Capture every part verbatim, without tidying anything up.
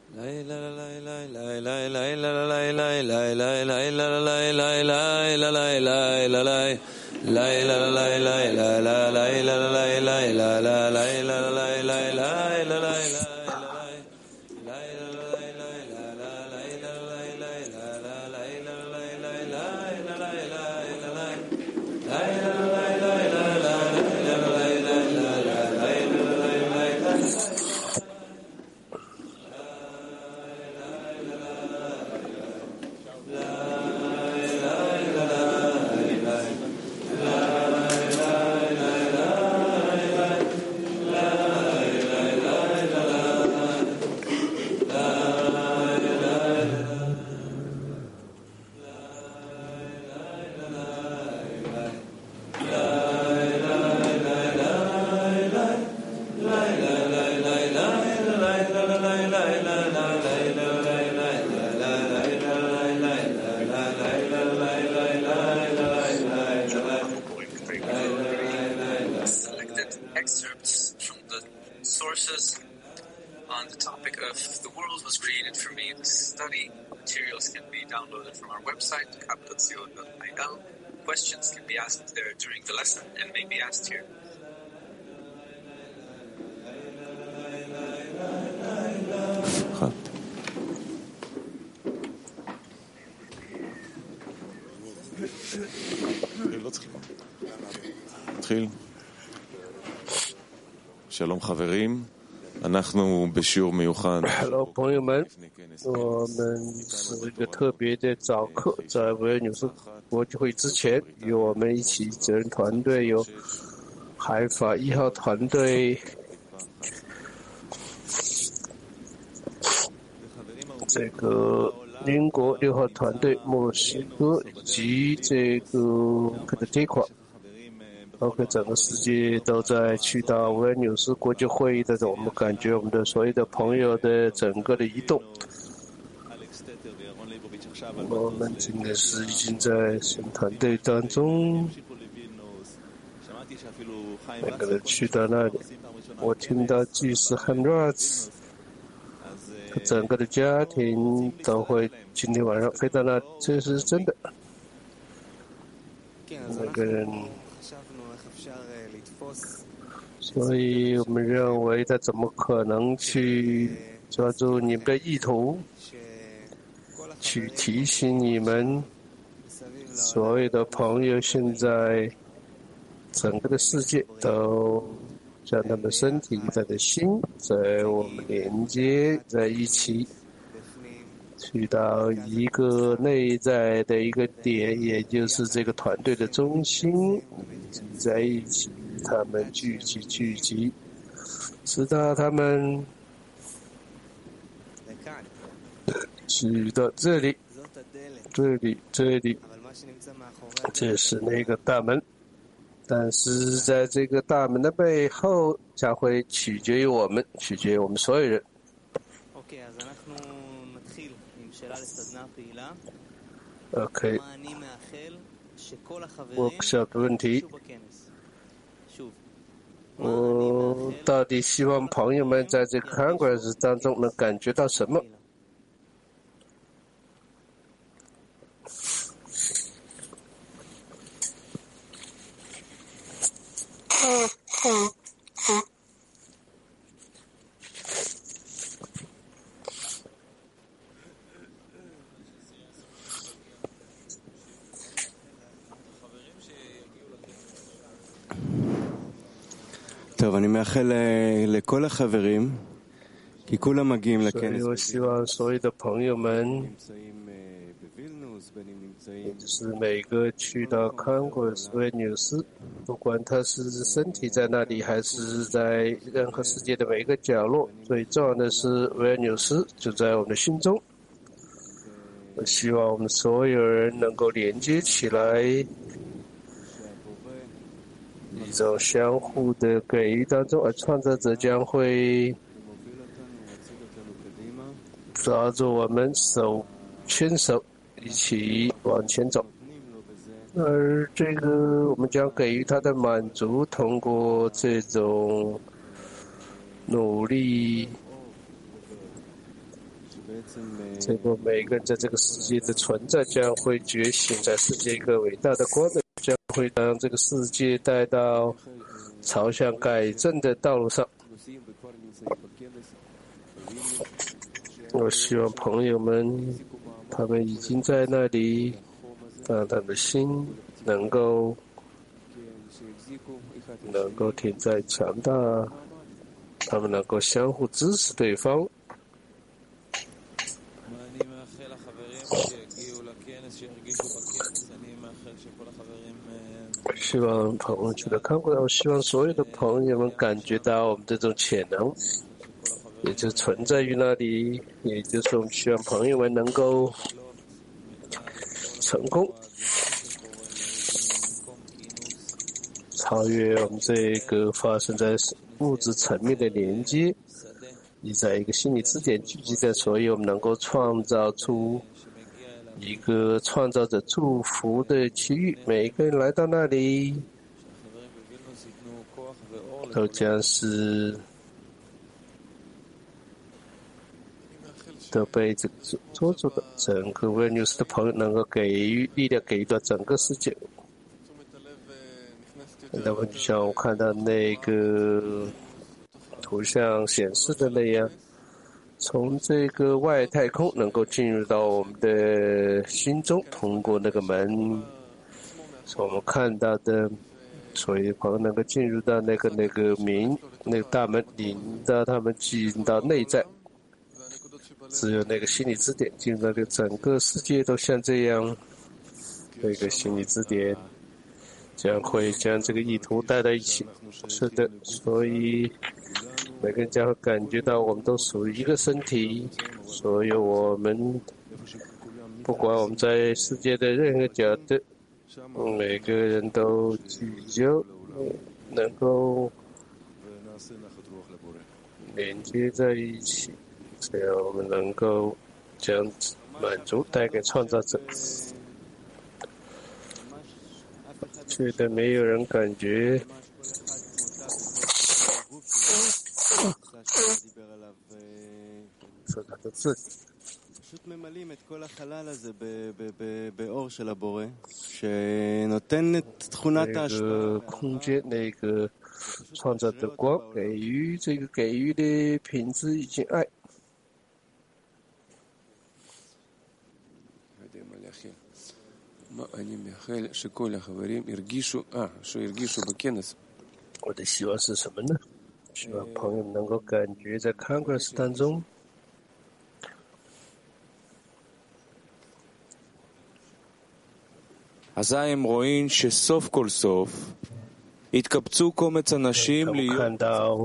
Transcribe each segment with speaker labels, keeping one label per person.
Speaker 1: Selected excerpts from the sources on the topic of the world was created for me. The study materials can be downloaded from our website, kap dot co dot I L. Questions can be asked there during the lesson and may be asked here.
Speaker 2: נתחיל. שלום חברים, אנחנו בשיעור מיוחד.
Speaker 3: Hello， 朋友们，我们是一个特别的早课，在维尔纽斯国际会之前，与我们一起责任团队有海法一号团队，这个英国六号团队、墨西哥以及这个克特提款。包括整个世界都在去到维尔纽斯国际会议的，我们感觉我们的所有的朋友的整个的移动。我们今天是已经在新团队当中，每个人去到那里。我听到即使很热，整个的家庭都会今天晚上飞到那里，这是真的。每个人。所以我们认为他怎么可能去抓住你们的意图，去提醒你们所有的朋友，现在整个的世界都将他们的身体、他的心，在我们连接在一起，去到一个内在的一个点，也就是这个团队的中心，在一起。他们聚集聚集，直到他们去到这里，这里，这里，这是那个大门。但是在这个大门的背后，将会取决于我们，取决于我们所有人。OK， workshop 的问题。我到底希望朋友们在这个 Congress 当中能感觉到什么？嗯嗯嗯。
Speaker 4: טוב, אני מאחל לכל החברים, כי כולם מגיעים לכנס.
Speaker 3: 我希望所有的朋友们，也就是每个去到康果斯维纽斯，不管他是身体在那里，还是在任何世界的每一个角落，最重要的是维尔纽斯就在我们的心中。我希望我们所有人能够连接起来。一种相互的给予当中，而创造者将会抓住我们手牵手一起往前走，而这个我们将给予他的满足，通过这种努力结果每个人在这个世界的存在将会觉醒，在世界一个伟大的光的将会将这个世界带到朝向改正的道路上。我希望朋友们，他们已经在那里，让他们的心能够能够停在强大，他们能够相互支持对方。希望朋友去了看过来，我希望所有的朋友们感觉到我们这种潜能，也就存在于那里，也就是我们希望朋友们能够成功，超越我们这个发生在物质层面的连接，你在一个心理支点聚集在，所以我们能够创造出一个创造者祝福的区域。每一个人来到那里，都将是都被这个捉住的。整个维纽斯的朋友能够给予力量，给予到整个世界。那么就像我看到那个图像显示的那样，从这个外太空能够进入到我们的心中，通过那个门，是我们看到的，所以朋友能够进入到那个那个明那个大门，引导他们进到内在。只有那个心理支点进入到这个整个世界都像这样，那个心理支点将会将这个意图带到一起。是的，所以每个人将会感觉到我们都属于一个身体，所有我们不管我们在世界的任何角度，每个人都聚焦，能够连接在一起，这样我们能够将满足带给创造者。觉得没有人感觉说他的自己那个空间，那个创造的光，给予这个给予的品质以及爱。我的希望是什么呢？希望朋友能够感觉在 Congress 当中，
Speaker 5: אזי הם רואים שסוף כל סוף התקבצו קומץ אנשים להיות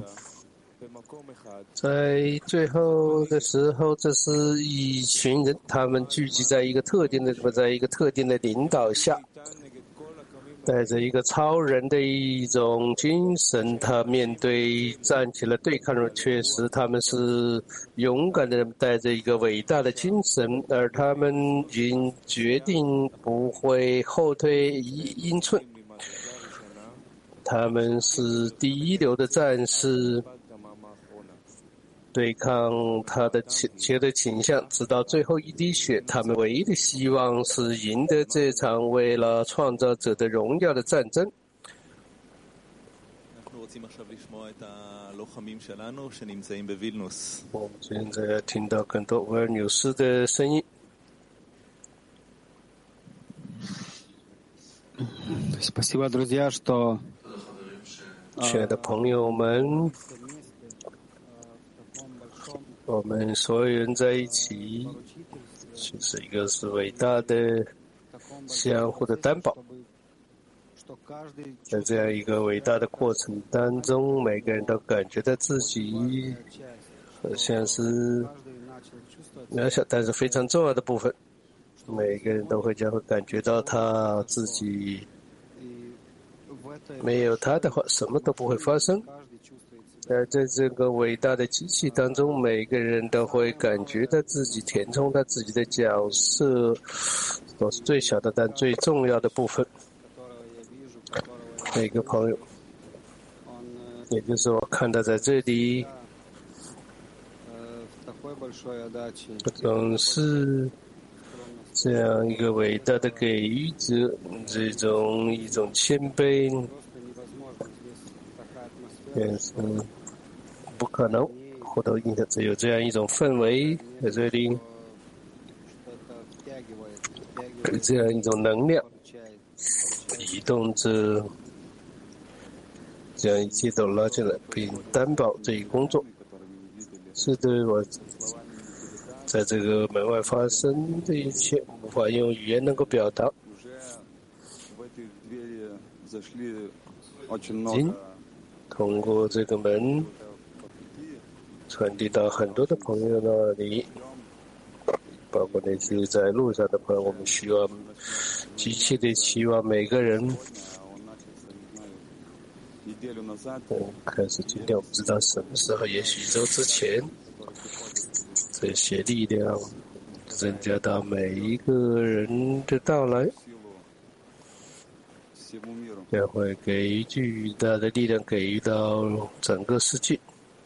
Speaker 3: 在最后的时候，这是一群人，他们聚集在一个特定的，在一个特定的领导下，带着一个超人的一种精神，他面对站起了对抗人，确实他们是勇敢的人，带着一个伟大的精神，而他们已经决定不会后退一英寸。他们是第一流的战士，对抗他的邪的倾向，直到最后一滴血。他们唯一的希望是赢得这场为了创造者的荣耀的战争。我们现在听到更多维尔纽斯的声音。
Speaker 6: Спасибо, друзья, что
Speaker 3: 亲爱的朋友们，我们所有人在一起，是一个是伟大的相互的担保。在这样一个伟大的过程当中，每个人都感觉到自己好像是渺小，但是非常重要的部分。每个人都会将会感觉到他自己没有他的话，什么都不会发生。而在这个伟大的机器当中，每个人都会感觉到自己填充他自己的角色，都是最小的但最重要的部分。每个朋友，也就是我看到在这里， 总是这样一个伟大的给予者，这种一种谦卑，也是不可能获得影响，只有这样一种氛围在这里，这样一种能量移动着，将一切都拉进来，并担保这一工作。是的，我在这个门外发生的一切，无法用语言能够表达。已经通过这个门传递到很多的朋友那里，包括那些在路上的朋友。我们需要急切的期望每个人。我开始今天我不知道什么时候，也许一周之前，这些力量增加到每一个人的到来，将会给予巨大的力量，给予到整个世界。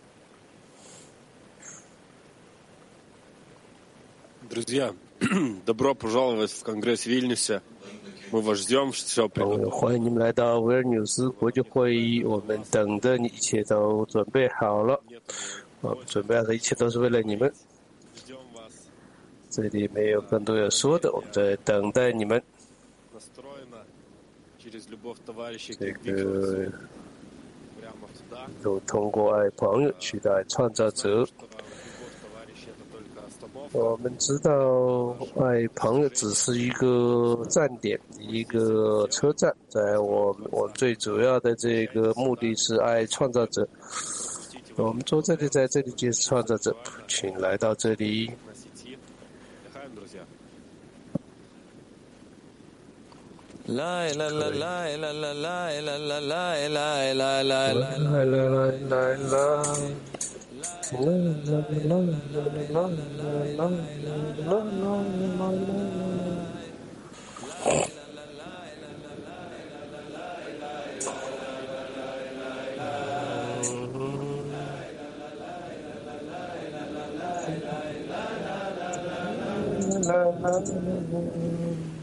Speaker 7: Друзья, добро пожаловать в Конгресс в Вильнюсе. Мы вас ждем, все приготовлено.
Speaker 3: 欢迎你们来到维尔纽斯国际会议，我们等着你，一切都准备好了。我们准备好的一切都是为了你们。这里没有更多要说的，我们在等待你们。这个都通过爱朋友取代创造者。我们知道爱朋友只是一个站点，一个车站，在我们我们最主要的这个目的是爱创造者。我们坐这里，在这里就是创造者，请来到这里。
Speaker 5: 来来来来来来来来来来来来来
Speaker 3: 来来来来。啦啦啦啦啦啦啦啦啦啦啦